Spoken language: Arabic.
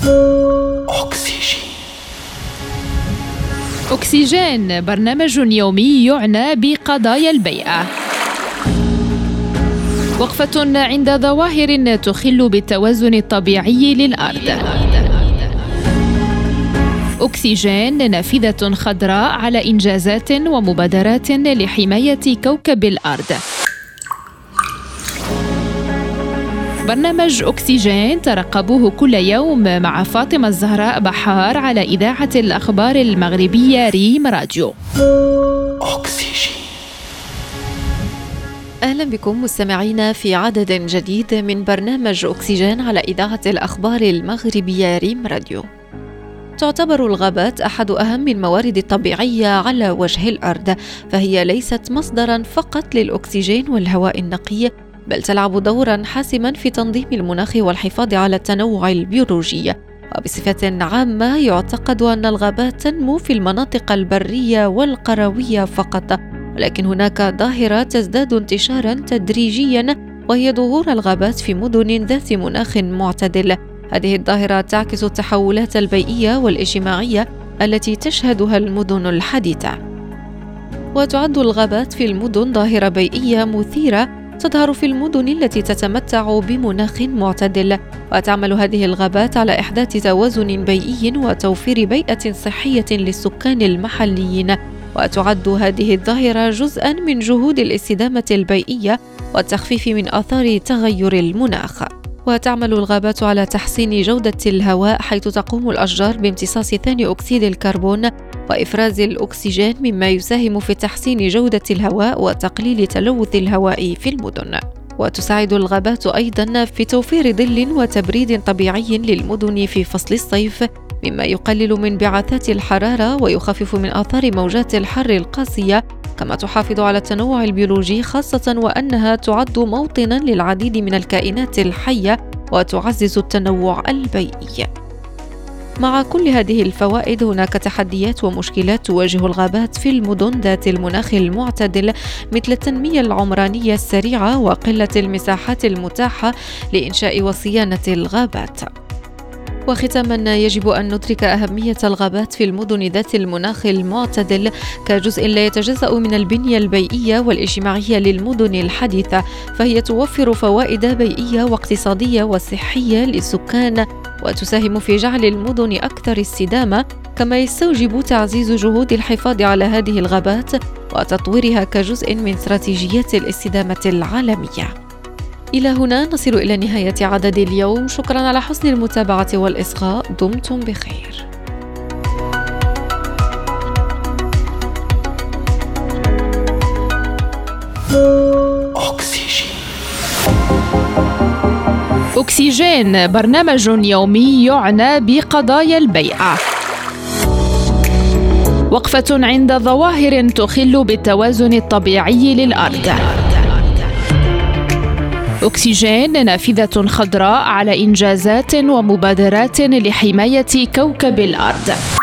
أكسجين، برنامج يومي يعنى بقضايا البيئة. وقفة عند ظواهر تخل بالتوازن الطبيعي للأرض. أكسجين، نافذة خضراء على إنجازات ومبادرات لحماية كوكب الأرض. برنامج أكسجين ترقبوه كل يوم مع فاطمة الزهراء بحار على إذاعة الأخبار المغربية ريم راديو. أهلا بكم مستمعينا في عدد جديد من برنامج أكسجين على إذاعة الأخبار المغربية ريم راديو. تعتبر الغابات أحد أهم الموارد الطبيعية على وجه الأرض، فهي ليست مصدراً فقط للأكسجين والهواء النقي، بل تلعب دوراً حاسماً في تنظيم المناخ والحفاظ على التنوع البيولوجي. وبصفة عامة يعتقد أن الغابات تنمو في المناطق البرية والقروية فقط، ولكن هناك ظاهرة تزداد انتشاراً تدريجياً، وهي ظهور الغابات في مدن ذات مناخ معتدل. هذه الظاهرة تعكس التحولات البيئية والاجتماعية التي تشهدها المدن الحديثة. وتعد الغابات في المدن ظاهرة بيئية مثيرة تظهر في المدن التي تتمتع بمناخ معتدل، وتعمل هذه الغابات على إحداث توازن بيئي وتوفير بيئة صحية للسكان المحليين. وتعد هذه الظاهرة جزءاً من جهود الاستدامة البيئية والتخفيف من آثار تغير المناخ. وتعمل الغابات على تحسين جودة الهواء، حيث تقوم الأشجار بامتصاص ثاني أكسيد الكربون وإفراز الأكسجين، مما يساهم في تحسين جودة الهواء وتقليل تلوث الهواء في المدن. وتساعد الغابات أيضاً في توفير ظل وتبريد طبيعي للمدن في فصل الصيف، مما يقلل من انبعاثات الحرارة ويخفف من آثار موجات الحر القاسية، كما تحافظ على التنوع البيولوجي، خاصة وأنها تعد موطناً للعديد من الكائنات الحية وتعزز التنوع البيئي. مع كل هذه الفوائد هناك تحديات ومشكلات تواجه الغابات في المدن ذات المناخ المعتدل، مثل التنمية العمرانية السريعة وقلة المساحات المتاحة لإنشاء وصيانة الغابات. وختاماً، يجب أن ندرك أهمية الغابات في المدن ذات المناخ المعتدل كجزء لا يتجزأ من البنية البيئية والاجتماعية للمدن الحديثة، فهي توفر فوائد بيئية واقتصادية وصحية للسكان، وتساهم في جعل المدن أكثر استدامة، كما يستوجب تعزيز جهود الحفاظ على هذه الغابات وتطويرها كجزء من استراتيجيات الاستدامة العالمية. إلى هنا نصل إلى نهاية عدد اليوم. شكرا على حسن المتابعة والإصغاء. دمتم بخير. أكسجين، برنامج يومي يعنى بقضايا البيئة. وقفة عند ظواهر تخل بالتوازن الطبيعي للأرض. أكسجين، نافذة خضراء على إنجازات ومبادرات لحماية كوكب الأرض.